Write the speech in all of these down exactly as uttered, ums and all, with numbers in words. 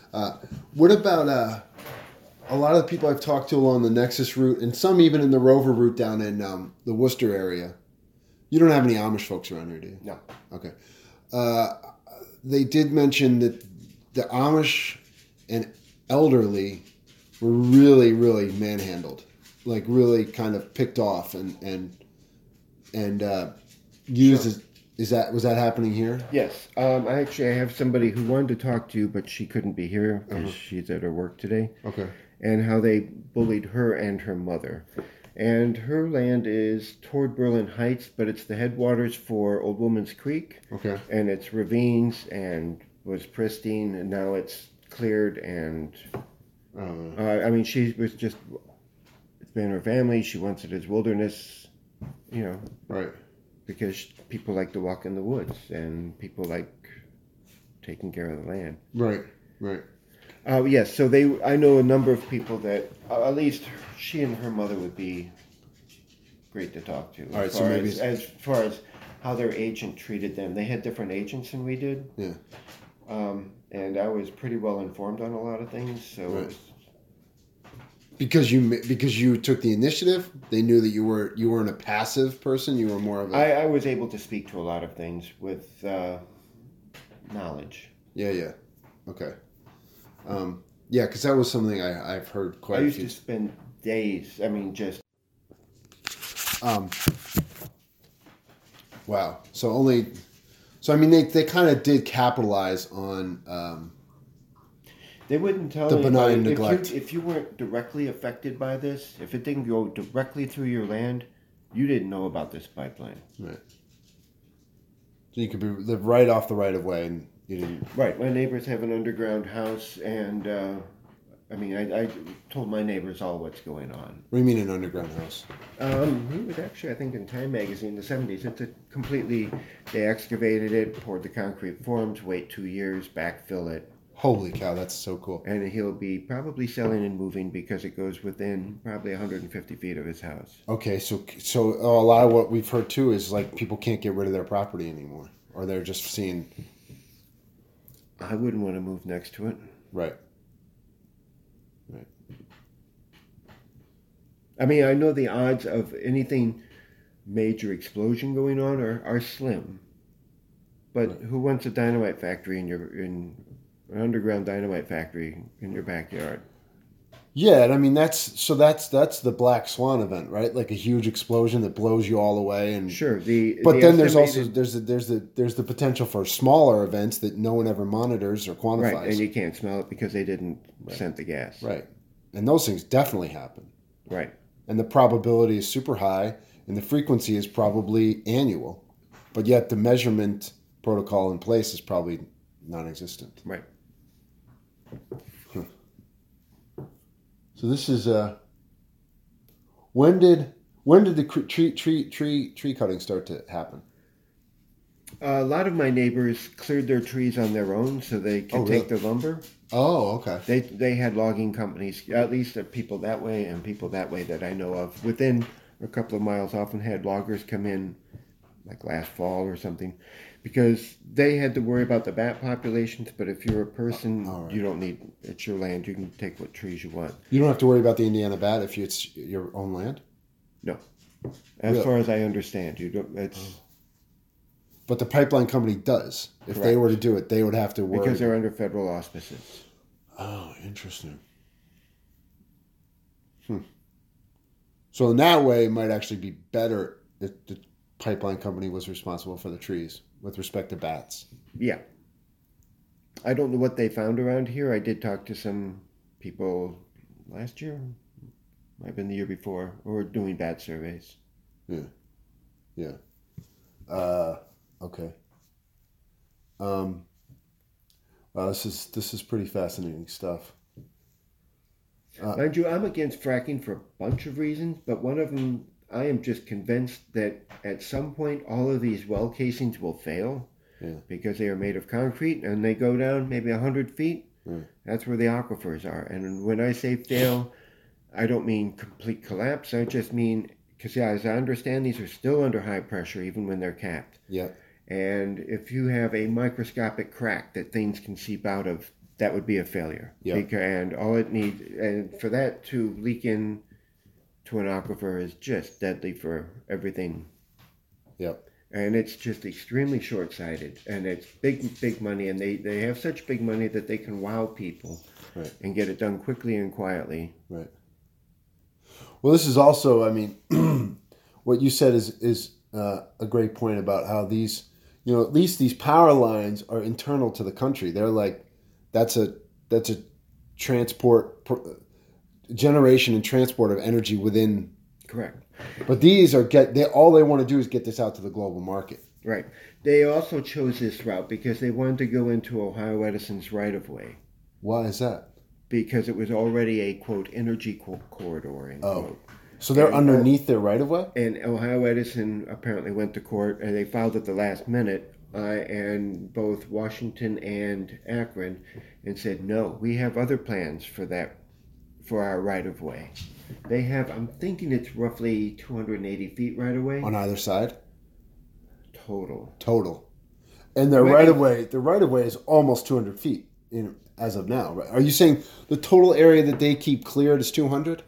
Uh, what about uh, a lot of the people I've talked to along the Nexus route, and some even in the Rover route down in um, the Worcester area? You don't have any Amish folks around here, do you? No. Okay. Uh, they did mention that the Amish and elderly were really, really manhandled, like really kind of picked off and and and uh, used. Sure. As, is that was that happening here? Yes. Um, I actually I have somebody who wanted to talk to you, but she couldn't be here because Uh-huh. she's at her work today. Okay. And how they bullied her and her mother. And her land is toward Berlin Heights, but it's the headwaters for Old Woman's Creek. Okay. And it's ravines and was pristine, and now it's cleared. And Uh, uh, I mean, she was just, it's been her family. She wants it as wilderness, you know, right. because people like to walk in the woods and people like taking care of the land. Right. Right. Uh, yes, so they. I know a number of people that, uh, at least she and her mother would be great to talk to. All right, as so far maybe as, as far as how their agent treated them, they had different agents than we did. Yeah. Um, and I was pretty well informed on a lot of things. So Right. it was, Because you because you took the initiative, they knew that you were you weren't a passive person. You were more of a I, I was able to speak to a lot of things with uh, knowledge. yeah yeah okay um, yeah because that was something I I've heard quite I a used few. to spend days. I mean, just Um, wow. So only so I mean they they kind of did capitalize on um, they wouldn't tell The anybody. benign if neglect. You, if you weren't directly affected by this, if it didn't go directly through your land, you didn't know about this pipeline. right. So you could be live right off the right of way and you didn't. Right. My neighbors have an underground house, and uh, I mean, I, I told my neighbors all what's going on. What do you mean an underground house? Um, he was actually, I think, in Time magazine in the seventies. It's a completely, they excavated it, poured the concrete forms, wait two years, backfill it, Holy cow, that's so cool. and he'll be probably selling and moving because it goes within probably one hundred fifty feet of his house. Okay, so so uh, a lot of what we've heard too is like people can't get rid of their property anymore, or they're just seeing I wouldn't want to move next to it. right. Right. I mean, I know the odds of anything major explosion going on are, are slim. But Right. who wants a dynamite factory in your in an underground dynamite factory in your backyard? Yeah, and I mean that's so that's that's the black swan event, right? Like a huge explosion that blows you all away, and Sure. The but the then there's also estimated- there's the, there's the there's the potential for smaller events that no one ever monitors or quantifies. right, and you can't smell it because they didn't Right. scent the gas. Right, and those things definitely happen, Right. and the probability is super high, and the frequency is probably annual, but yet the measurement protocol in place is probably non-existent. Right. So this is uh, when did when did the cre- tree tree tree tree cutting start to happen? Uh, a lot of my neighbors cleared their trees on their own so they could Oh, take really? the lumber. Oh, okay. They they had logging companies, at least the people that way and people that way that I know of. Within a couple of miles, often had loggers come in, like last fall or something, because they had to worry about the bat populations. But if you're a person, All right. you don't need. It's your land. You can take what trees you want. You don't have to worry about the Indiana bat if it's your own land. No, as Really? far as I understand, you don't. It's But the pipeline company does. If they Correct. were to do it, they would have to worry. because they're under federal auspices. Oh, interesting. Hmm. So in that way, it might actually be better if the pipeline company was responsible for the trees with respect to bats. Yeah. I don't know what they found around here. I did talk to some people last year, might have been the year before, who were doing bat surveys. Yeah. Yeah. Uh, okay. Um, wow, this is this is pretty fascinating stuff. Uh, Mind you, I'm against fracking for a bunch of reasons, but one of them, I am just convinced that at some point all of these well casings will fail Yeah. because they are made of concrete and they go down maybe one hundred feet. Yeah. That's where the aquifers are. And when I say fail, I don't mean complete collapse. I just mean, because yeah, as I understand, these are still under high pressure even when they're capped. Yeah. And if you have a microscopic crack that things can seep out of that would be a failure. Yeah. Because, and all it needs, and for that to leak in to an aquifer is just deadly for everything. Yep. And it's just extremely short-sighted, and it's big, big money, and they, they have such big money that they can wow people Right. and get it done quickly and quietly. Right. Well, this is also, I mean, what you said is is uh, a great point about how these, you know, at least these power lines are internal to the country. They're like, that's a that's a transport generation and transport of energy within. Correct. But these are get they all they want to do is get this out to the global market. Right. They also chose this route because they wanted to go into Ohio Edison's right-of-way. Why is that? Because it was already a, quote, energy co- corridor, end Oh. quote. So they're And- underneath their right of way? And Ohio Edison apparently went to court, and they filed at the last minute, uh, and both Washington and Akron, and said, no, we have other plans for that, for our right-of-way. They have, I'm thinking it's roughly two hundred eighty feet right-of-way. On either side? Total. Total. And their Wait. right of way, the right of way is almost two hundred feet in as of now. Right? Are you saying the total area that they keep cleared is two hundred?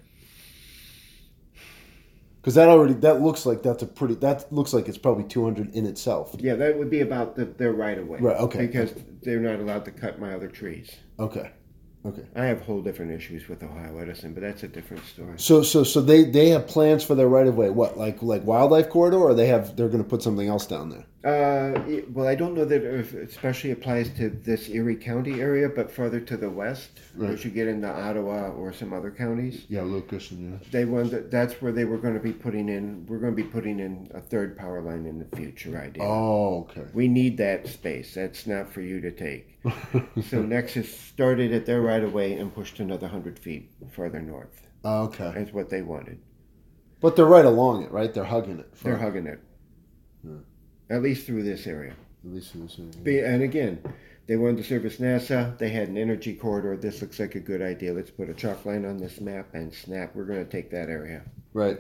Because that already that looks like that's a pretty that looks like it's probably two hundred in itself. Yeah, that would be about the, their right-of-way. Right, okay. Because they're not allowed to cut my other trees. Okay. Okay. I have whole different issues with Ohio Edison, but that's a different story. So so so they, they have plans for their right of way. What like like wildlife corridor, or they have they're going to put something else down there? Uh, it- well, I don't know that it especially applies to this Erie County area, but further to the west, Right. as you get into Ottawa or some other counties, Yeah, Lucas and yeah. they wanted. That's where they were going to be putting in. We're going to be putting in a third power line in the future. Idea. Oh, okay. We need that space. That's not for you to take. So Nexus started at their right of way and pushed another hundred feet further north. Okay. That's what they wanted. But they're right along it, right? They're hugging it. They're hugging it. Yeah. At least through this area. At least in this area. Be- And again, they wanted to service NASA. They had an energy corridor. This looks like a good idea. Let's put a chalk line on this map and snap. We're going to take that area. Right.